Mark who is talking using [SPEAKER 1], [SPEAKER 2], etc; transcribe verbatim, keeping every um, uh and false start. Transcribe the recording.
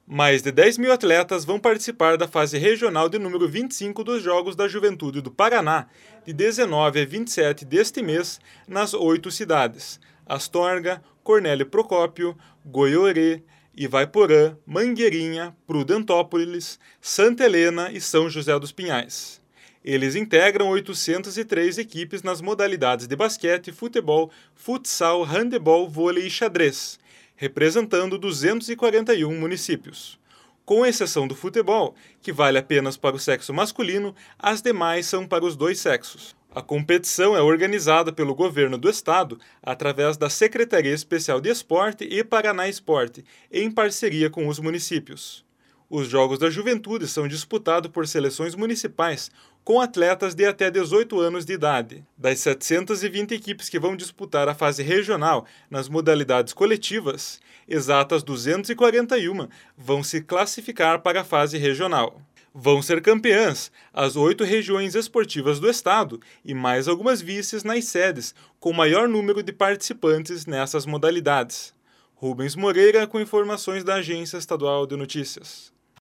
[SPEAKER 1] Mais de dez mil atletas vão participar da fase regional de número vinte e cinco dos Jogos da Juventude do Paraná, de dezenove a vinte e sete deste mês, nas oito cidades: Astorga, Cornélio Procópio, Goiorê, Ivaiporã, Mangueirinha, Prudentópolis, Santa Helena e São José dos Pinhais. Eles integram oitocentas e três equipes nas modalidades de basquete, futebol, futsal, handebol, vôlei e xadrez, representando duzentos e quarenta e um municípios. Com exceção do futebol, que vale apenas para o sexo masculino, as demais são para os dois sexos. A competição é organizada pelo governo do estado através da Secretaria Especial de Esporte e Paraná Esporte, em parceria com os municípios. Os Jogos da Juventude são disputados por seleções municipais com atletas de até dezoito anos de idade. Das setecentas e vinte equipes que vão disputar a fase regional nas modalidades coletivas, exatas duzentas e quarenta e uma vão se classificar para a fase regional. Vão ser campeãs as oito regiões esportivas do estado e mais algumas vices nas sedes com maior número de participantes nessas modalidades. Rubens Moreira com informações da Agência Estadual de Notícias.